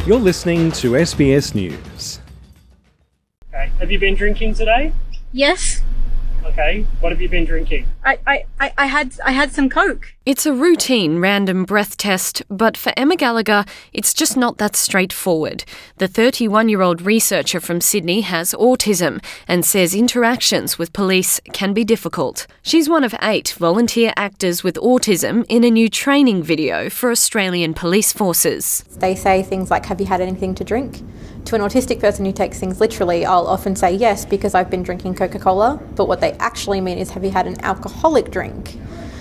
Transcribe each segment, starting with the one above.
You're listening to SBS News. Okay. Have you been drinking today? Yes. Okay. What have you been drinking? I had some Coke. It's a routine random breath test, but for Emma Gallagher, it's just not that straightforward. The 31-year-old researcher from Sydney has autism and says interactions with police can be difficult. She's one of 8 volunteer actors with autism in a new training video for Australian police forces. They say things like, have you had anything to drink? To an autistic person who takes things literally, I'll often say yes because I've been drinking Coca-Cola, but what they actually mean is, have you had an alcoholic drink?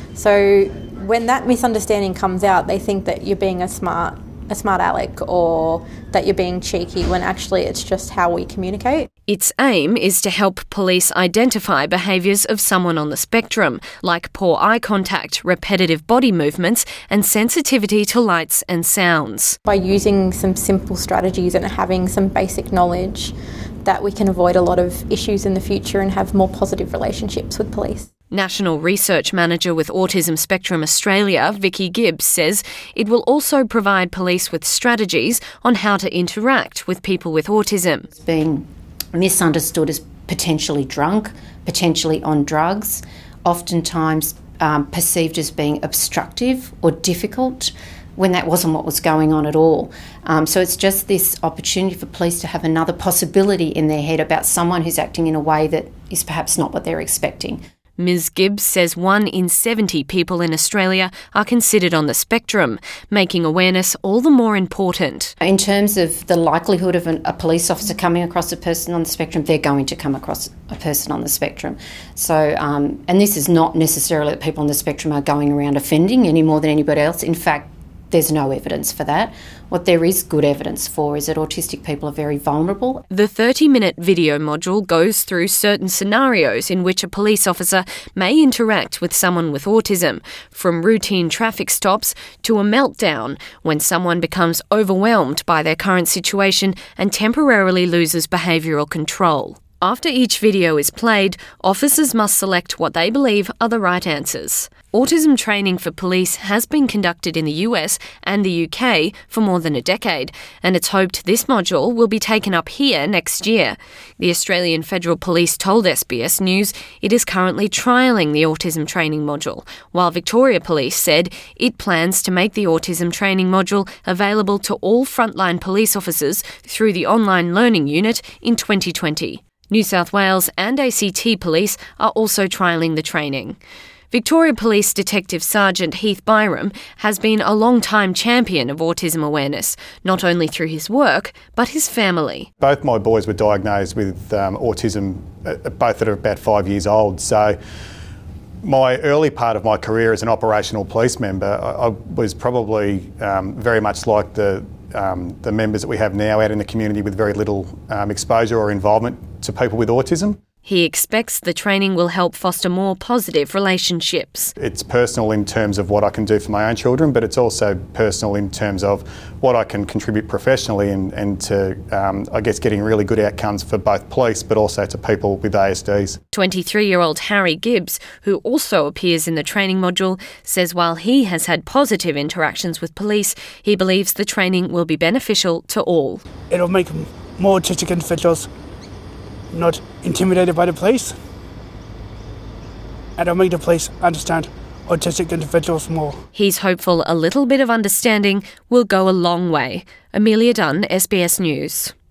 So when that misunderstanding comes out, they think that you're being a smart aleck or that you're being cheeky, when actually it's just how we communicate. Its aim is to help police identify behaviours of someone on the spectrum, like poor eye contact, repetitive body movements, and sensitivity to lights and sounds. By using some simple strategies and having some basic knowledge, that we can avoid a lot of issues in the future and have more positive relationships with police. National Research Manager with Autism Spectrum Australia, Vicky Gibbs, says it will also provide police with strategies on how to interact with people with autism. It's being misunderstood as potentially drunk, potentially on drugs, oftentimes perceived as being obstructive or difficult, when that wasn't what was going on at all. So it's just this opportunity for police to have another possibility in their head about someone who's acting in a way that is perhaps not what they're expecting. Ms Gibbs says 1 in 70 people in Australia are considered on the spectrum, making awareness all the more important. In terms of the likelihood of a police officer coming across a person on the spectrum, they're going to come across a person on the spectrum. So, and this is not necessarily that people on the spectrum are going around offending any more than anybody else. In fact, there's no evidence for that. What there is good evidence for is that autistic people are very vulnerable. The 30-minute video module goes through certain scenarios in which a police officer may interact with someone with autism, from routine traffic stops to a meltdown when someone becomes overwhelmed by their current situation and temporarily loses behavioural control. After each video is played, officers must select what they believe are the right answers. Autism training for police has been conducted in the US and the UK for more than a decade, and it's hoped this module will be taken up here next year. The Australian Federal Police told SBS News it is currently trialling the autism training module, while Victoria Police said it plans to make the autism training module available to all frontline police officers through the online learning unit in 2020. New South Wales and ACT Police are also trialling the training. Victoria Police Detective Sergeant Heath Byram has been a long-time champion of autism awareness, not only through his work, but his family. Both my boys were diagnosed with autism, both at about 5 years old. So my early part of my career as an operational police member, I was probably very much like the members that we have now out in the community with very little exposure or involvement to people with autism. He expects the training will help foster more positive relationships. It's personal in terms of what I can do for my own children, but it's also personal in terms of what I can contribute professionally and to, I guess, getting really good outcomes for both police but also to people with ASDs. 23-year-old Harry Gibbs, who also appears in the training module, says while he has had positive interactions with police, he believes the training will be beneficial to all. It'll make more autistic individuals not intimidated by the police, and it'll make the police understand autistic individuals more. He's hopeful a little bit of understanding will go a long way. Amelia Dunn, SBS News.